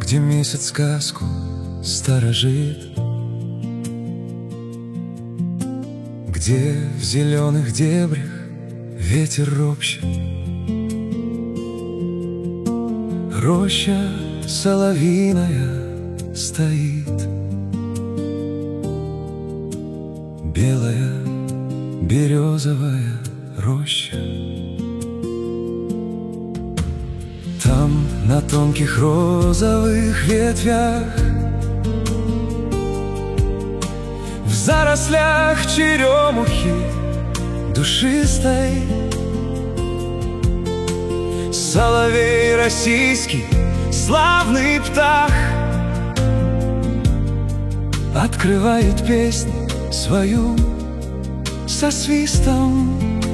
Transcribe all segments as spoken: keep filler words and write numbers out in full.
где месяц сказку сторожит, где в зеленых дебрях ветер ропщет. Роща соловьиная стоит, белая березовая роща. Там на тонких розовых ветвях, в зарослях черемухи душистой, соловей российский, славный птах, открывает песнь свою со свистом,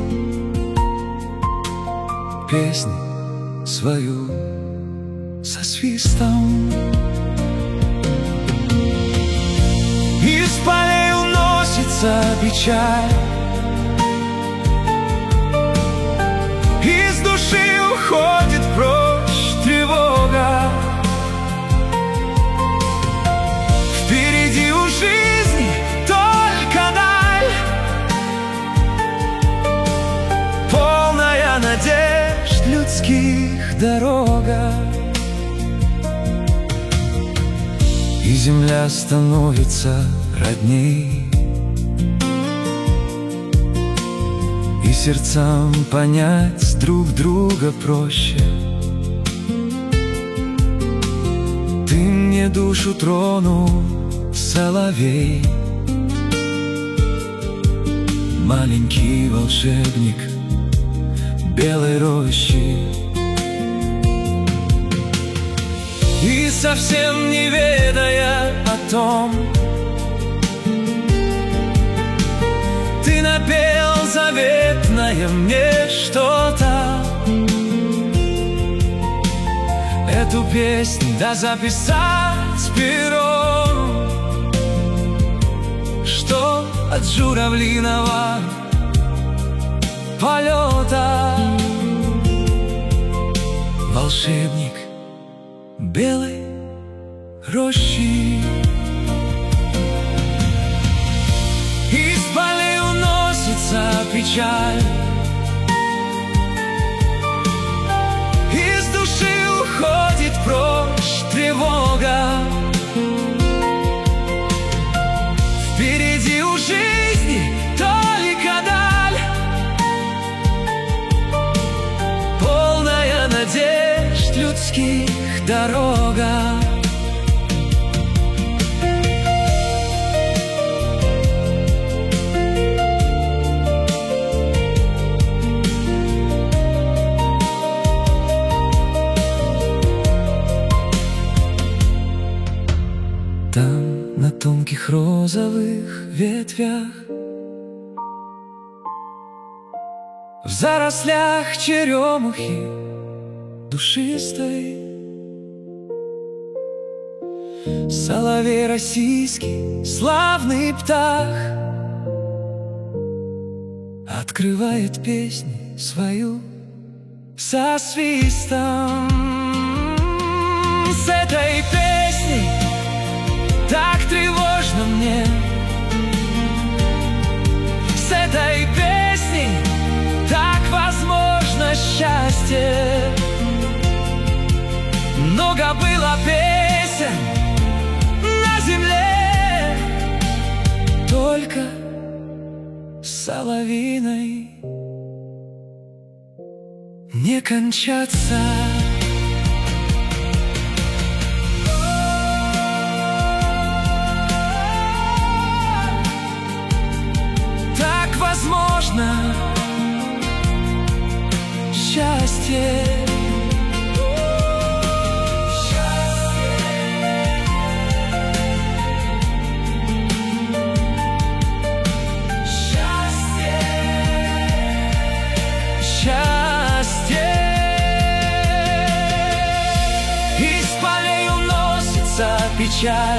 песнь свою со свистом. Из полей уносится печаль, из души уходит прочь тревога. Впереди у жизни только даль, полная надежд людских дорога. И земля становится родней, и сердцам понять друг друга проще. Ты мне душу тронул, соловей, маленький волшебник белой рощи. И совсем не ведая о том, ты напел заветное мне что-то. Эту песню да записать пером, что от журавлиного полета. Волшебник белой рощи. Из полей уносится печаль, из души уходит прочь тревога. Впереди у жизни только даль, полная надежд людских дорога. Там на тонких розовых ветвях, в зарослях черемухи душистой, соловей российский, славный птах, открывает песнь свою со свистом. С этой песней так тревожно мне, с этой песней так возможно счастье. Много было песен на земле, только соловьиной не кончаться. Так возможно счастье. Печаль,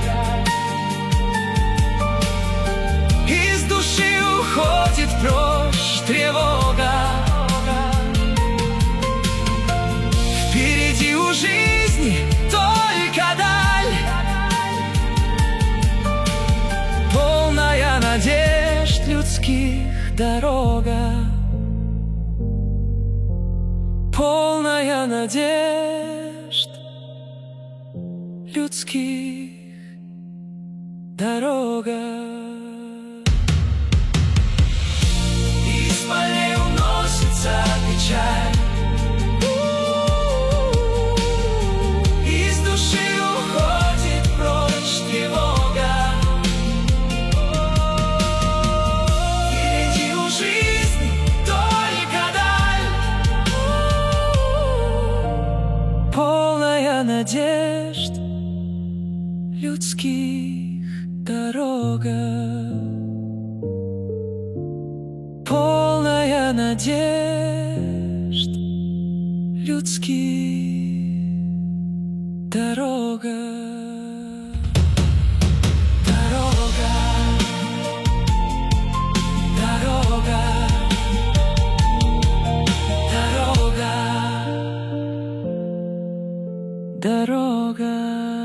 из души уходит прочь тревога. Впереди у жизни только надежд людских дорога. Из полей уносится печаль, из души уходит прочь тревога. Впереди у жизни только даль, полная надежд людских дорога. Полная надежд людских дорога. Дорога, дорога, дорога, дорога.